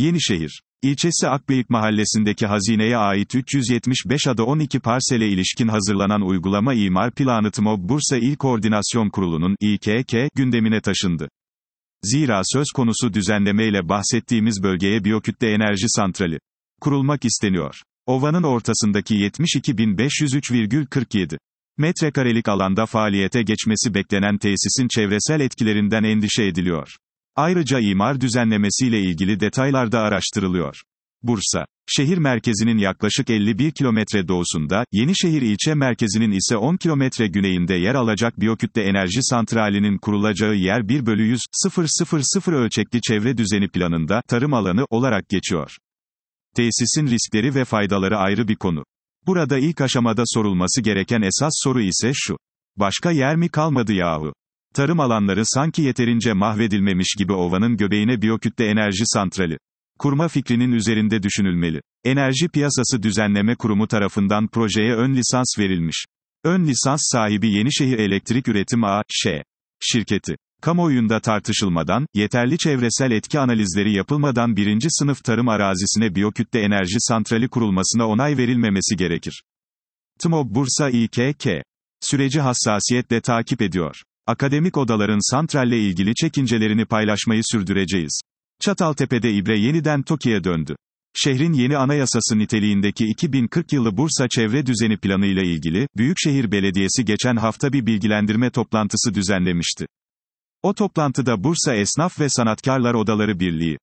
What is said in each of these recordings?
Yenişehir İlçesi Akbeyik Mahallesi'ndeki hazineye ait 375 ada 12 parsele ilişkin hazırlanan uygulama imar planı TMOB Bursa İl Koordinasyon Kurulu'nun İKK gündemine taşındı. Zira söz konusu düzenlemeyle bahsettiğimiz bölgeye biyokütle enerji santrali kurulmak isteniyor. Ovanın ortasındaki 72.503,47 metrekarelik alanda faaliyete geçmesi beklenen tesisin çevresel etkilerinden endişe ediliyor. Ayrıca imar düzenlemesiyle ilgili detaylar da araştırılıyor. Bursa, şehir merkezinin yaklaşık 51 kilometre doğusunda, Yenişehir ilçe merkezinin ise 10 kilometre güneyinde yer alacak biyokütle enerji santralinin kurulacağı yer 1/100.000 ölçekli çevre düzeni planında, tarım alanı olarak geçiyor. Tesisin riskleri ve faydaları ayrı bir konu. Burada ilk aşamada sorulması gereken esas soru ise şu: başka yer mi kalmadı yahu? Tarım alanları sanki yeterince mahvedilmemiş gibi ovanın göbeğine biyokütle enerji santrali kurma fikrinin üzerinde düşünülmeli. Enerji Piyasası Düzenleme Kurumu tarafından projeye ön lisans verilmiş. Ön lisans sahibi Yenişehir Elektrik Üretim A.Ş. şirketi. Kamuoyunda tartışılmadan, yeterli çevresel etki analizleri yapılmadan birinci sınıf tarım arazisine biyokütle enerji santrali kurulmasına onay verilmemesi gerekir. TMOB Bursa İKK süreci hassasiyetle takip ediyor. Akademik odaların santralle ilgili çekincelerini paylaşmayı sürdüreceğiz. Çataltepe'de ibre yeniden TOKİ'ye döndü. Şehrin yeni anayasası niteliğindeki 2040 yılı Bursa Çevre Düzeni Planı ile ilgili, Büyükşehir Belediyesi geçen hafta bir bilgilendirme toplantısı düzenlemişti. O toplantıda Bursa Esnaf ve Sanatkarlar Odaları Birliği,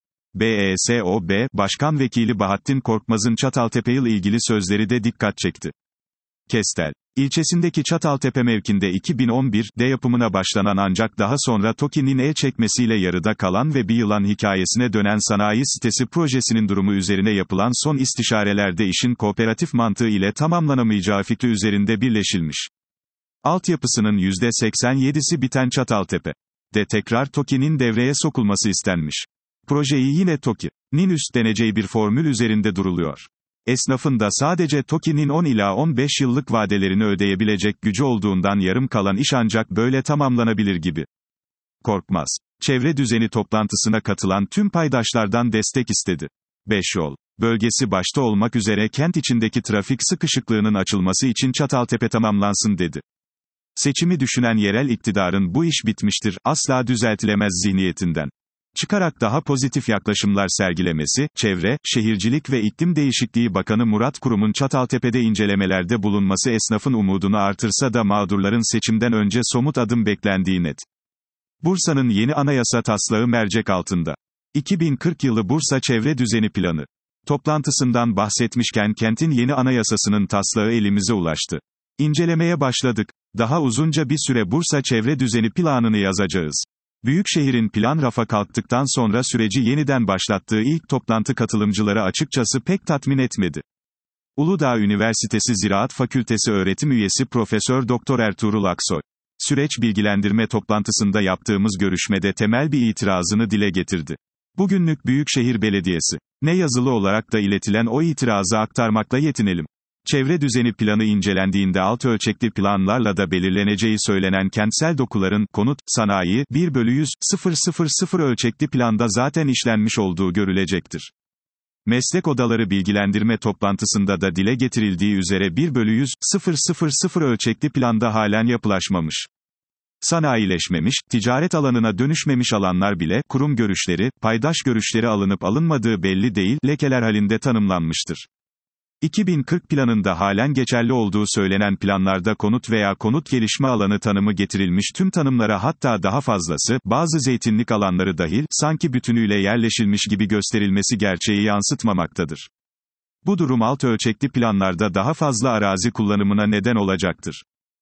BESOB, Başkan Vekili Bahattin Korkmaz'ın Çataltepe ile ilgili sözleri de dikkat çekti. Kestel İlçesindeki Çataltepe mevkinde 2011'de yapımına başlanan ancak daha sonra TOKİ'nin el çekmesiyle yarıda kalan ve bir yılan hikayesine dönen sanayi sitesi projesinin durumu üzerine yapılan son istişarelerde işin kooperatif mantığı ile tamamlanamayacağı fikri üzerinde birleşilmiş. Altyapısının %87'si biten Çataltepe'de tekrar TOKİ'nin devreye sokulması istenmiş. Projeyi yine TOKİ'nin üstleneceği bir formül üzerinde duruluyor. Esnafın da sadece TOKİ'nin 10 ila 15 yıllık vadelerini ödeyebilecek gücü olduğundan yarım kalan iş ancak böyle tamamlanabilir gibi. Korkmaz, çevre düzeni toplantısına katılan tüm paydaşlardan destek istedi. Beşyol bölgesi başta olmak üzere kent içindeki trafik sıkışıklığının açılması için Çataltepe tamamlansın dedi. Seçimi düşünen yerel iktidarın bu iş bitmiştir, asla düzeltilemez zihniyetinden çıkarak daha pozitif yaklaşımlar sergilemesi, Çevre, Şehircilik ve İklim Değişikliği Bakanı Murat Kurum'un Çataltepe'de incelemelerde bulunması esnafın umudunu artırsa da mağdurların seçimden önce somut adım beklendiği net. Bursa'nın yeni anayasa taslağı mercek altında. 2040 yılı Bursa Çevre Düzeni Planı toplantısından bahsetmişken kentin yeni anayasasının taslağı elimize ulaştı. İncelemeye başladık. Daha uzunca bir süre Bursa Çevre Düzeni Planı'nı yazacağız. Büyükşehir'in plan rafa kalktıktan sonra süreci yeniden başlattığı ilk toplantı katılımcıları açıkçası pek tatmin etmedi. Uludağ Üniversitesi Ziraat Fakültesi öğretim üyesi Profesör Doktor Ertuğrul Aksoy, süreç bilgilendirme toplantısında yaptığımız görüşmede temel bir itirazını dile getirdi. Bugünlük Büyükşehir Belediyesi, ne yazılı olarak da iletilen o itirazı aktarmakla yetinelim. Çevre düzeni planı incelendiğinde alt ölçekli planlarla da belirleneceği söylenen kentsel dokuların, konut, sanayi, 1/100.000 ölçekli planda zaten işlenmiş olduğu görülecektir. Meslek odaları bilgilendirme toplantısında da dile getirildiği üzere 1/100.000 ölçekli planda halen yapılaşmamış. Sanayileşmemiş, ticaret alanına dönüşmemiş alanlar bile, kurum görüşleri, paydaş görüşleri alınıp alınmadığı belli değil, lekeler halinde tanımlanmıştır. 2040 planında halen geçerli olduğu söylenen planlarda konut veya konut gelişme alanı tanımı getirilmiş tüm tanımlara hatta daha fazlası, bazı zeytinlik alanları dahil, sanki bütünüyle yerleşilmiş gibi gösterilmesi gerçeği yansıtmamaktadır. Bu durum alt ölçekli planlarda daha fazla arazi kullanımına neden olacaktır.